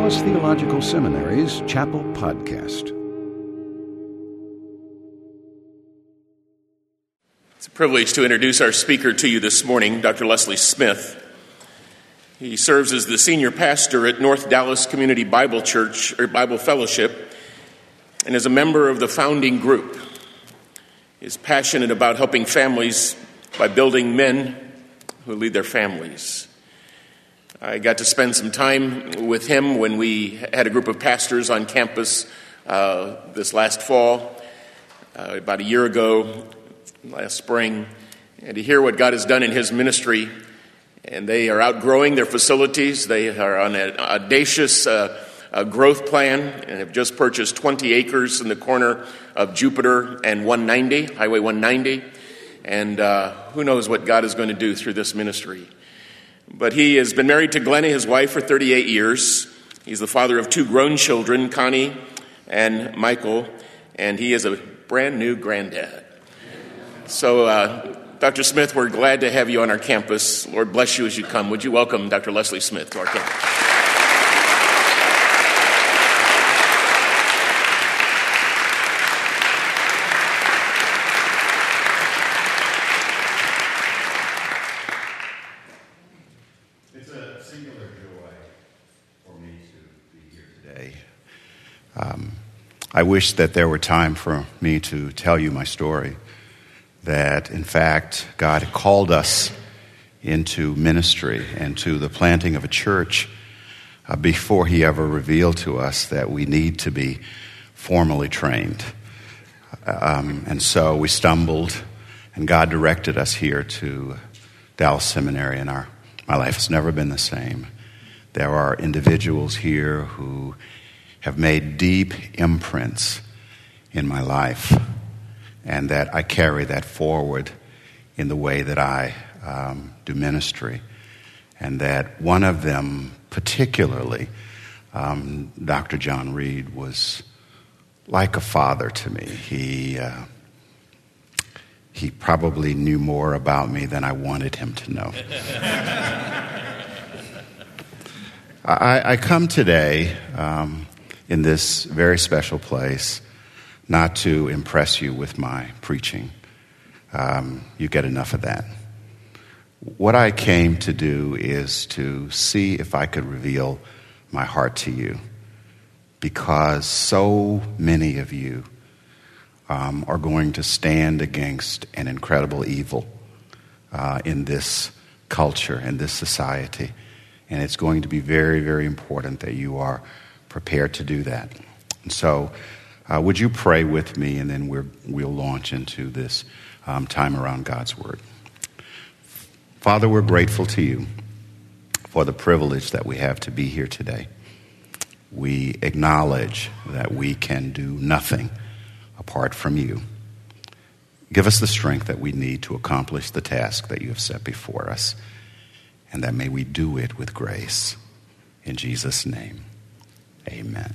Dallas Theological Seminary's Chapel Podcast. It's a privilege to introduce our speaker to you this morning, Dr. Leslie Smith. He serves as the senior pastor at North Dallas Community Bible Church, or Bible Fellowship, and is a member of the founding group. He is passionate about helping families by building men who lead their families. I got to spend some time with him when we had a group of pastors on campus this last fall, about a year ago, last spring, and to hear what God has done in his ministry. And they are outgrowing their facilities. They are on an audacious growth plan and have just purchased 20 acres in the corner of Jupiter and 190, Highway 190. And who knows what God is going to do through this ministry. But he has been married to Glenna, his wife, for 38 years. He's the father of two grown children, Connie and Michael, and he is a brand new granddad. So, Dr. Smith, we're glad to have you on our campus. Lord bless you as you come. Would you welcome Dr. Leslie Smith to our campus? I wish that there were time for me to tell you my story, that in fact God had called us into ministry and to the planting of a church before he ever revealed to us that we need to be formally trained. And so we stumbled, and God directed us here to Dallas Seminary, and my life has never been the same. There are individuals here who have made deep imprints in my life, and that I carry that forward in the way that I do ministry. And that one of them particularly, Dr. John Reed, was like a father to me. He probably knew more about me than I wanted him to know. I come today in this very special place, not to impress you with my preaching. You get enough of that. What I came to do is to see if I could reveal my heart to you, because so many of you are going to stand against an incredible evil in this culture, in this society. And it's going to be very, very important that you are prepared to do that. And so would you pray with me, and then we'll launch into this time around God's Word. Father, we're grateful to you for the privilege that we have to be here today. We acknowledge that we can do nothing apart from you. Give us the strength that we need to accomplish the task that you have set before us, and that may we do it with grace. In Jesus' name. Amen.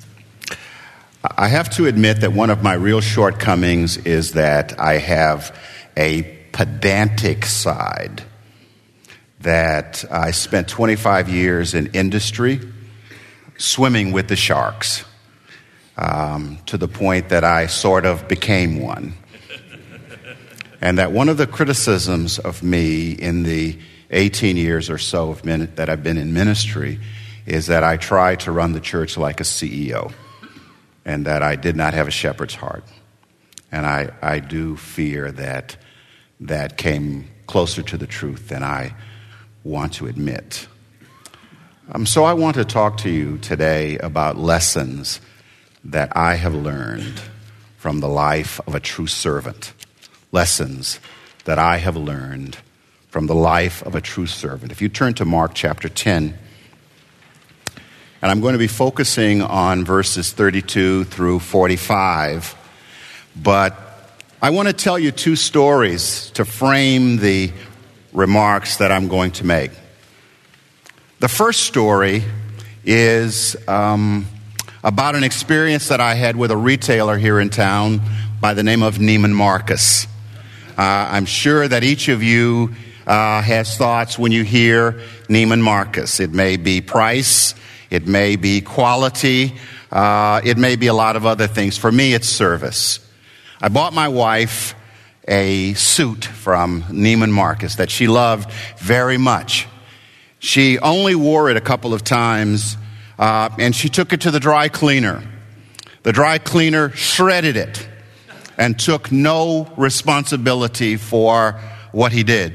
I have to admit that one of my real shortcomings is that I have a pedantic side, that I spent 25 years in industry swimming with the sharks, to the point that I sort of became one. And that one of the criticisms of me in the 18 years or so that I've been in ministry is that I try to run the church like a CEO, and that I did not have a shepherd's heart. And I do fear that that came closer to the truth than I want to admit. So I want to talk to you today about lessons that I have learned from the life of a true servant. Lessons that I have learned from the life of a true servant. If you turn to Mark chapter 10, and I'm going to be focusing on verses 32 through 45. But I want to tell you two stories to frame the remarks that I'm going to make. The first story is about an experience that I had with a retailer here in town by the name of Neiman Marcus. I'm sure that each of you has thoughts when you hear Neiman Marcus. It may be price. It may be quality. It may be a lot of other things. For me, it's service. I bought my wife a suit from Neiman Marcus that she loved very much. She only wore it a couple of times, and she took it to the dry cleaner. The dry cleaner shredded it and took no responsibility for what he did.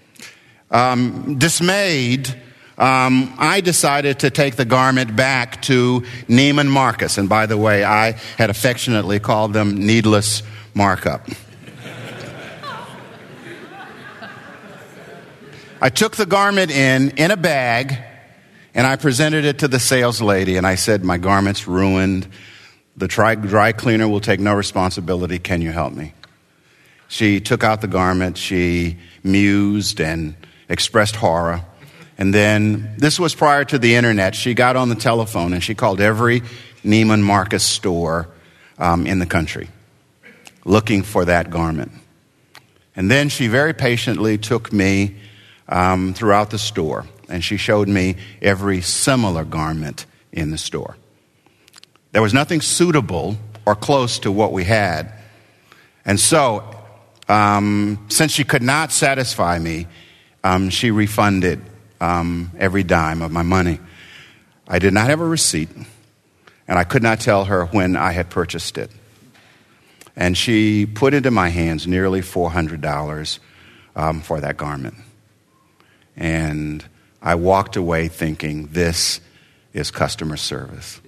Dismayed, I decided to take the garment back to Neiman Marcus. And by the way, I had affectionately called them needless markup. I took the garment in a bag, and I presented it to the sales lady, and I said, my garment's ruined. The dry cleaner will take no responsibility. Can you help me? She took out the garment. She mused and expressed horror. And then, this was prior to the internet, she got on the telephone and she called every Neiman Marcus store in the country looking for that garment. And then she very patiently took me throughout the store, and she showed me every similar garment in the store. There was nothing suitable or close to what we had. And so, since she could not satisfy me, she refunded every dime of my money. I did not have a receipt, and I could not tell her when I had purchased it. And she put into my hands nearly $400 for that garment. And I walked away thinking, this is customer service.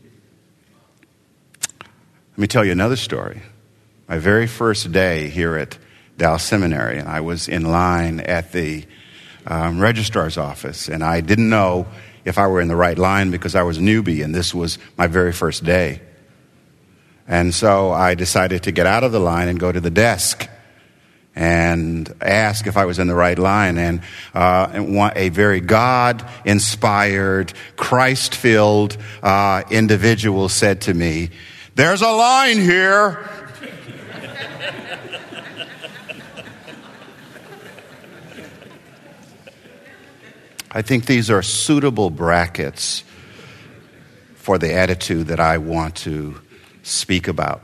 Let me tell you another story. My very first day here at Dallas Seminary, and I was in line at the registrar's office, and I didn't know if I were in the right line because I was a newbie, and this was my very first day. And so I decided to get out of the line and go to the desk and ask if I was in the right line. And a very God-inspired, Christ-filled individual said to me, "There's a line here." I think these are suitable brackets for the attitude that I want to speak about.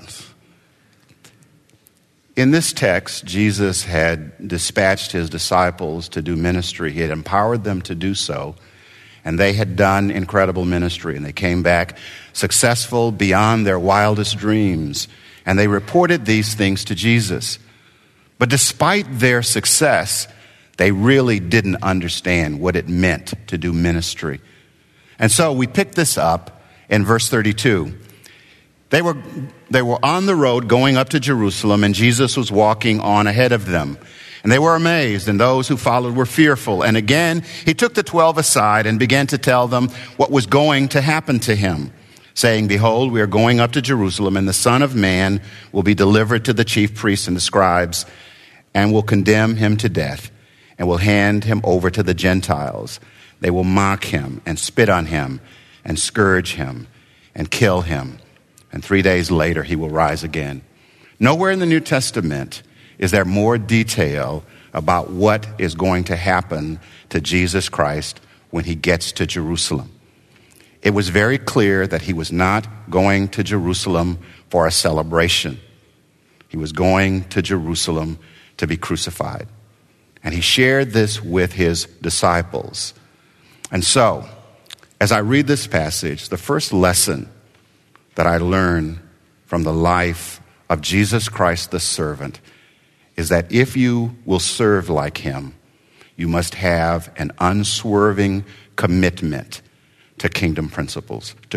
In this text, Jesus had dispatched his disciples to do ministry. He had empowered them to do so, and they had done incredible ministry, and they came back successful beyond their wildest dreams, and they reported these things to Jesus. But despite their success, they really didn't understand what it meant to do ministry. And so we pick this up in verse 32. They were on the road going up to Jerusalem, and Jesus was walking on ahead of them. And they were amazed, and those who followed were fearful. And again, he took the 12 aside and began to tell them what was going to happen to him, saying, "Behold, we are going up to Jerusalem, and the Son of Man will be delivered to the chief priests and the scribes, and will condemn him to death, and will hand him over to the Gentiles. They will mock him and spit on him and scourge him and kill him. And 3 days later, he will rise again." Nowhere in the New Testament is there more detail about what is going to happen to Jesus Christ when he gets to Jerusalem. It was very clear that he was not going to Jerusalem for a celebration. He was going to Jerusalem to be crucified. And he shared this with his disciples. And so, as I read this passage, the first lesson that I learn from the life of Jesus Christ the servant is that if you will serve like him, you must have an unswerving commitment to kingdom principles, to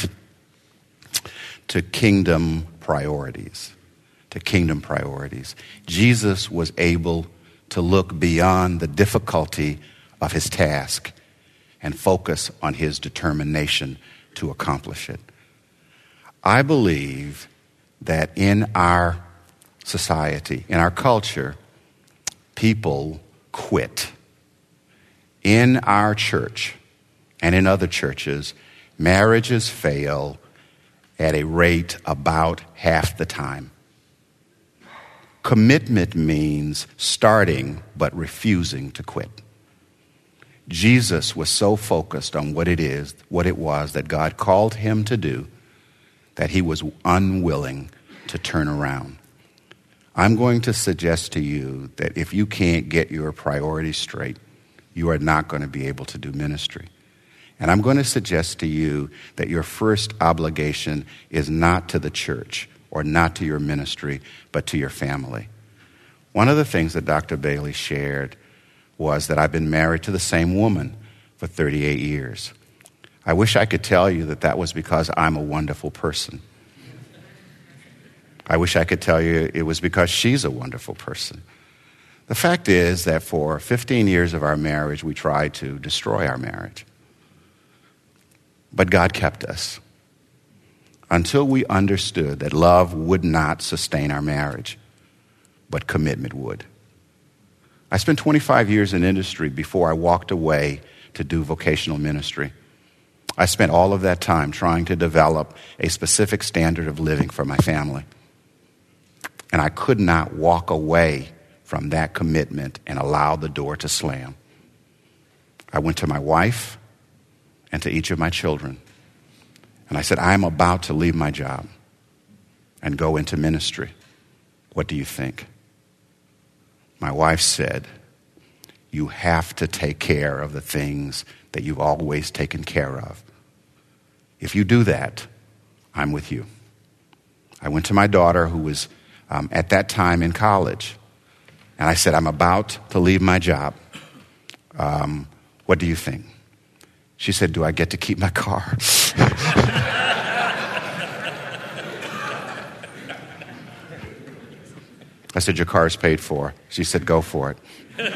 kingdom priorities, to kingdom priorities. Jesus was able to look beyond the difficulty of his task and focus on his determination to accomplish it. I believe that in our society, in our culture, people quit. In our church and in other churches, marriages fail at a rate about half the time. Commitment means starting but refusing to quit. Jesus was so focused on what it was that God called him to do, that he was unwilling to turn around. I'm going to suggest to you that if you can't get your priorities straight, you are not going to be able to do ministry. And I'm going to suggest to you that your first obligation is not to the church or not to your ministry, but to your family. One of the things that Dr. Bailey shared was that I've been married to the same woman for 38 years. I wish I could tell you that that was because I'm a wonderful person. I wish I could tell you it was because she's a wonderful person. The fact is that for 15 years of our marriage, we tried to destroy our marriage. But God kept us until we understood that love would not sustain our marriage, but commitment would. I spent 25 years in industry before I walked away to do vocational ministry. I spent all of that time trying to develop a specific standard of living for my family. And I could not walk away from that commitment and allow the door to slam. I went to my wife and to each of my children, and I said, I'm about to leave my job and go into ministry. What do you think? My wife said, you have to take care of the things that you've always taken care of. If you do that, I'm with you. I went to my daughter, who was at that time in college, and I said, I'm about to leave my job. What do you think? She said, do I get to keep my car? I said, your car is paid for. She said, go for it.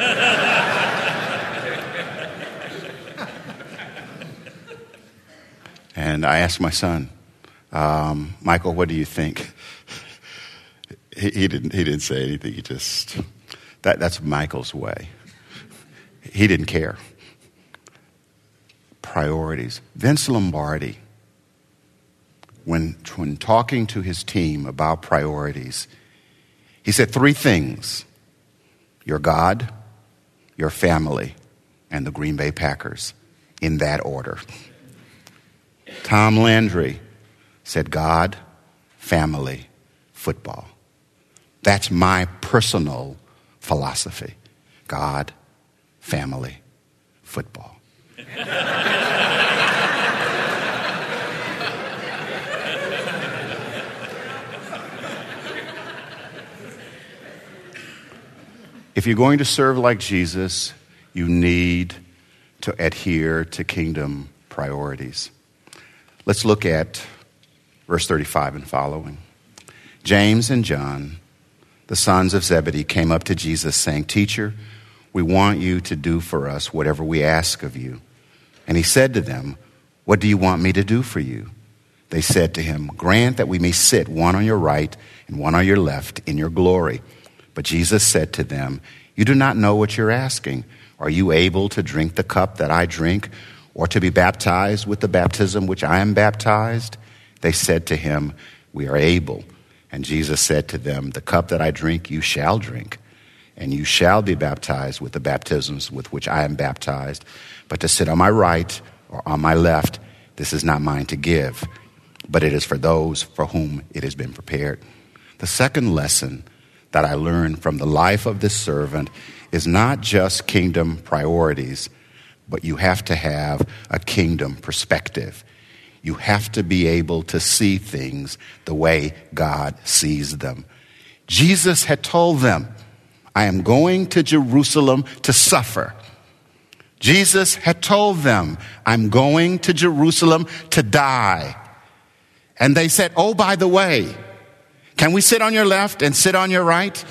And I asked my son, Michael, what do you think? He didn't say anything. He just, that's Michael's way. He didn't care. Priorities. Vince Lombardi, when talking to his team about priorities, he said 3 things: your God, your family, and the Green Bay Packers, in that order. Tom Landry said God, family, football. That's my personal philosophy. God, family, football. If you're going to serve like Jesus, you need to adhere to kingdom priorities. Let's look at verse 35 and following. James and John, the sons of Zebedee, came up to Jesus saying, Teacher, we want you to do for us whatever we ask of you. And he said to them, what do you want me to do for you? They said to him, grant that we may sit one on your right and one on your left in your glory. But Jesus said to them, you do not know what you're asking. Are you able to drink the cup that I drink, or to be baptized with the baptism which I am baptized? They said to him, we are able. And Jesus said to them, the cup that I drink you shall drink, and you shall be baptized with the baptisms with which I am baptized. But to sit on my right or on my left, this is not mine to give, but it is for those for whom it has been prepared. The second lesson that I learned from the life of this servant is not just kingdom priorities, but you have to have a kingdom perspective. You have to be able to see things the way God sees them. Jesus had told them, I am going to Jerusalem to suffer. Jesus had told them, I'm going to Jerusalem to die. And they said, oh, by the way, can we sit on your left and sit on your right?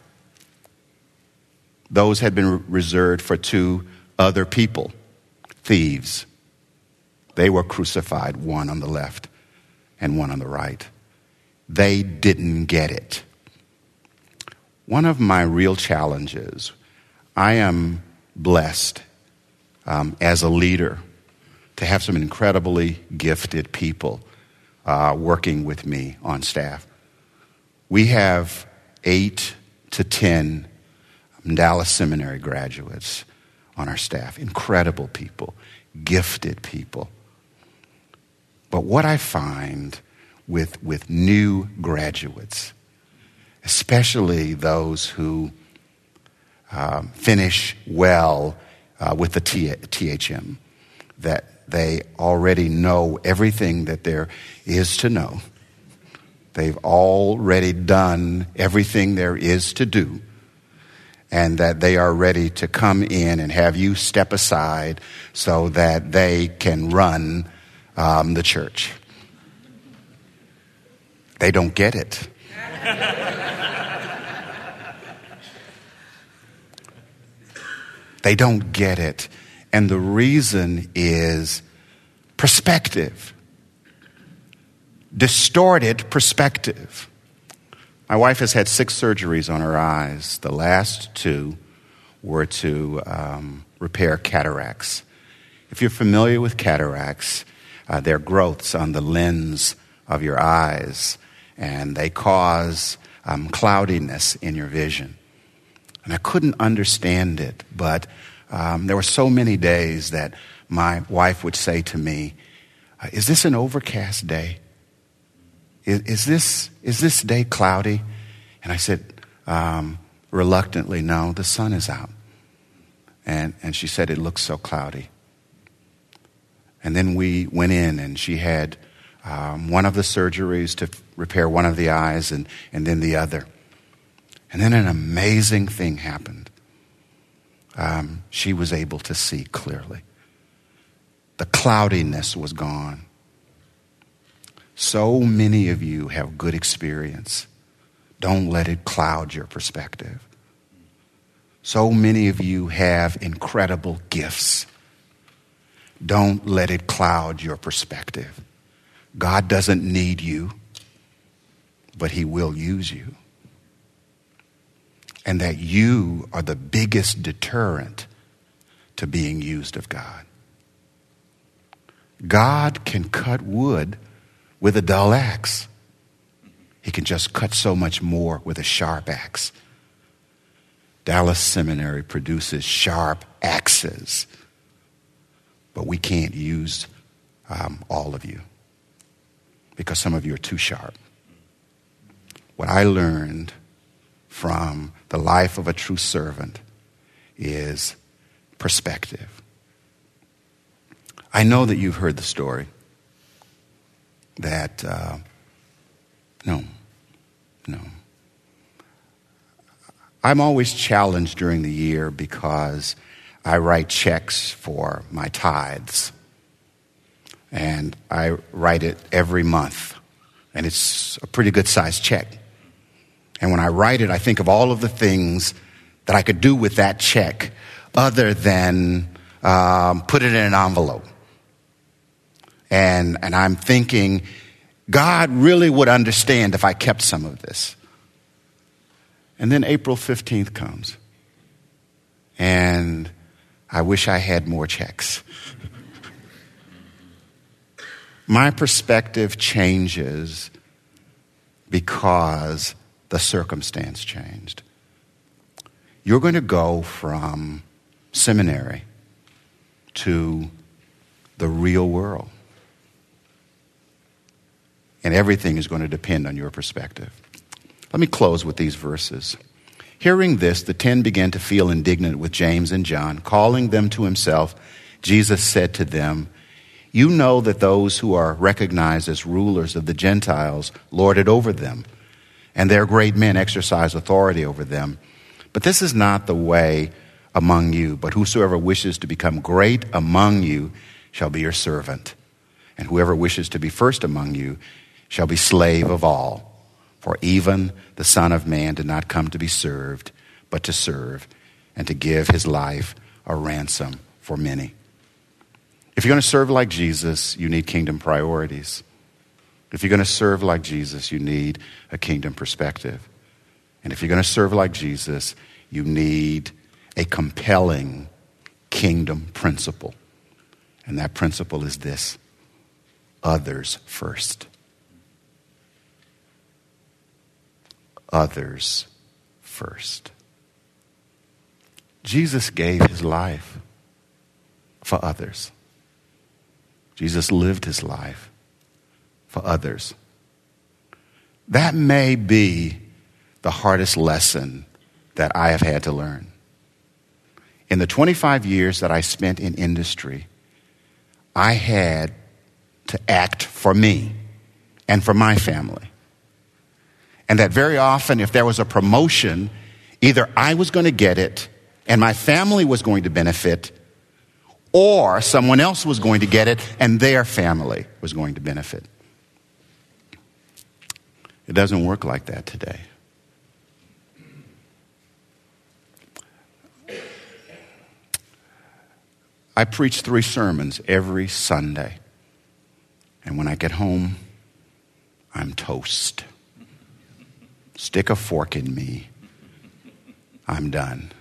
Those had been reserved for 2 other people, thieves. They were crucified, one on the left and one on the right. They didn't get it. One of my real challenges, I am blessed as a leader to have some incredibly gifted people working with me on staff. We have 8 to 10 Dallas Seminary graduates. on our staff. Incredible people, gifted people. But what I find with new graduates, especially those who finish well with the THM, that they already know everything that there is to know. They've already done everything there is to do, and that they are ready to come in and have you step aside so that they can run the church. They don't get it. They don't get it. And the reason is perspective. Distorted perspective. My wife has had 6 surgeries on her eyes. The last 2 were to repair cataracts. If you're familiar with cataracts, they're growths on the lens of your eyes, and they cause cloudiness in your vision. And I couldn't understand it, but there were so many days that my wife would say to me, is this an overcast day? Is this day cloudy? And I said, reluctantly, no, the sun is out. And she said, it looks so cloudy. And then we went in, and she had one of the surgeries to repair one of the eyes, and then the other. And then an amazing thing happened. She was able to see clearly. The cloudiness was gone. So many of you have good experience. Don't let it cloud your perspective. So many of you have incredible gifts. Don't let it cloud your perspective. God doesn't need you, but he will use you. And that you are the biggest deterrent to being used of God. God can cut wood with a dull axe. He can just cut so much more with a sharp axe. Dallas Seminary produces sharp axes, but we can't use all of you because some of you are too sharp. What I learned from the life of a true servant is perspective. I know that you've heard the story that, no. I'm always challenged during the year because I write checks for my tithes. And I write it every month. And it's a pretty good sized check. And when I write it, I think of all of the things that I could do with that check other than put it in an envelope. And I'm thinking, God really would understand if I kept some of this. And then April 15th comes. And I wish I had more checks. My perspective changes because the circumstance changed. You're going to go from seminary to the real world. And everything is going to depend on your perspective. Let me close with these verses. Hearing this, the 10 began to feel indignant with James and John. Calling them to himself, Jesus said to them, "You know that those who are recognized as rulers of the Gentiles lord it over them, and their great men exercise authority over them. But this is not the way among you, but whosoever wishes to become great among you shall be your servant. And whoever wishes to be first among you shall be slave of all. For even the Son of Man did not come to be served, but to serve, and to give his life a ransom for many." If you're going to serve like Jesus, you need kingdom priorities. If you're going to serve like Jesus, you need a kingdom perspective. And if you're going to serve like Jesus, you need a compelling kingdom principle. And that principle is this: others first. Others first. Jesus gave his life for others. Jesus lived his life for others. That may be the hardest lesson that I have had to learn. In the 25 years that I spent in industry, I had to act for me and for my family. And that very often, if there was a promotion, either I was going to get it and my family was going to benefit, or someone else was going to get it and their family was going to benefit. It doesn't work like that today. I preach 3 sermons every Sunday. And when I get home, I'm toast. Stick a fork in me. I'm done.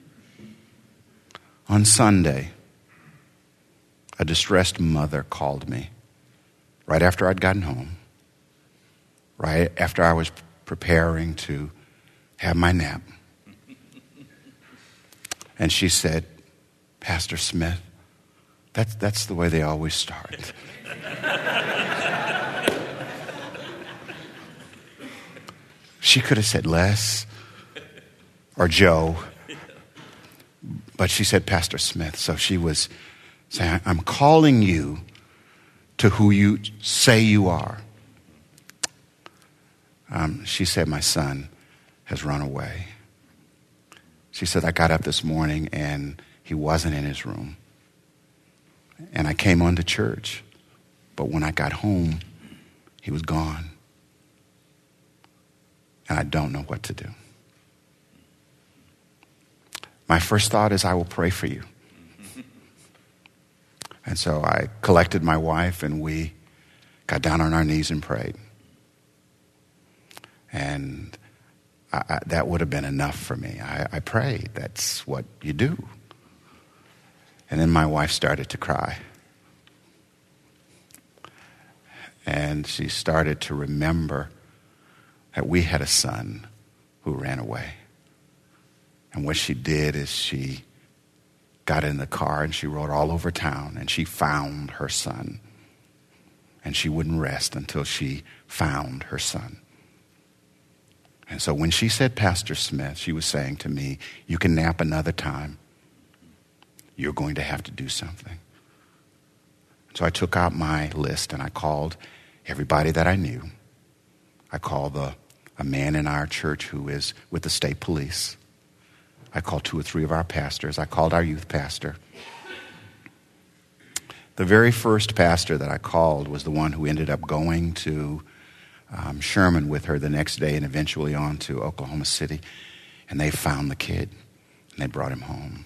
On Sunday, a distressed mother called me right after I'd gotten home, right after I was preparing to have my nap. And she said, "Pastor Smith, that's the way they always start." She could have said Les or Joe, but she said Pastor Smith. So she was saying, "I'm calling you to who you say you are." She said, "My son has run away." She said, "I got up this morning and he wasn't in his room. And I came on to church, but when I got home, he was gone. And I don't know what to do." My first thought is, I will pray for you. And so I collected my wife and we got down on our knees and prayed. And that would have been enough for me. I prayed. That's what you do. And then my wife started to cry. And she started to remember that we had a son who ran away. And what she did is she got in the car and she rode all over town and she found her son. And she wouldn't rest until she found her son. And so when she said Pastor Smith, she was saying to me, "You can nap another time. You're going to have to do something." So I took out my list and I called everybody that I knew. I called a man in our church who is with the state police. I called 2 or 3 of our pastors. I called our youth pastor. The very first pastor that I called was the one who ended up going to Sherman with her the next day and eventually on to Oklahoma City. And they found the kid and they brought him home.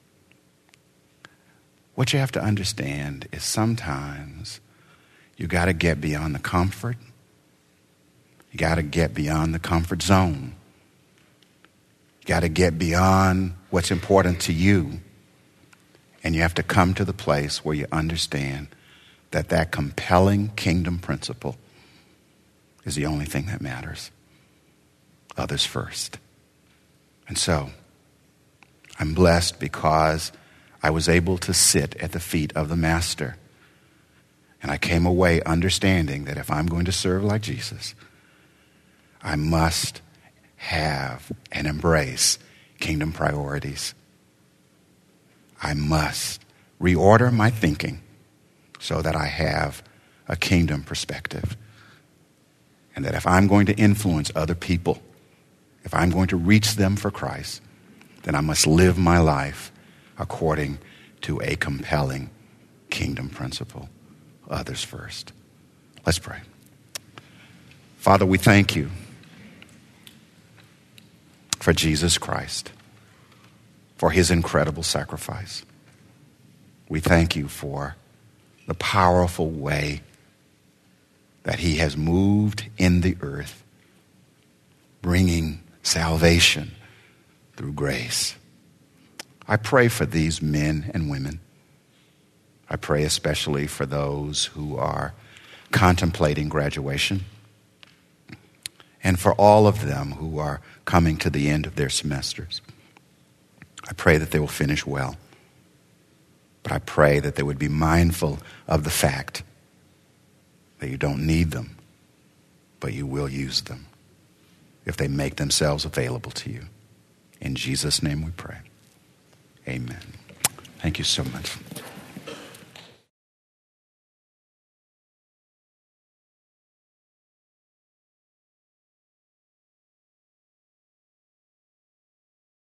What you have to understand is sometimes you got to get beyond the comfort. You got to get beyond the comfort zone. You got to get beyond what's important to you. And you have to come to the place where you understand that compelling kingdom principle is the only thing that matters. Others first. And so, I'm blessed because I was able to sit at the feet of the Master. And I came away understanding that if I'm going to serve like Jesus, I must have and embrace kingdom priorities. I must reorder my thinking so that I have a kingdom perspective. And that if I'm going to influence other people, if I'm going to reach them for Christ, then I must live my life according to a compelling kingdom principle. Others first. Let's pray. Father, we thank you for Jesus Christ, for his incredible sacrifice. We thank you for the powerful way that he has moved in the earth, bringing salvation through grace. I pray for these men and women. I pray especially for those who are contemplating graduation and for all of them who are coming to the end of their semesters. I pray that they will finish well. But I pray that they would be mindful of the fact that you don't need them, but you will use them if they make themselves available to you. In Jesus' name we pray. Amen. Thank you so much.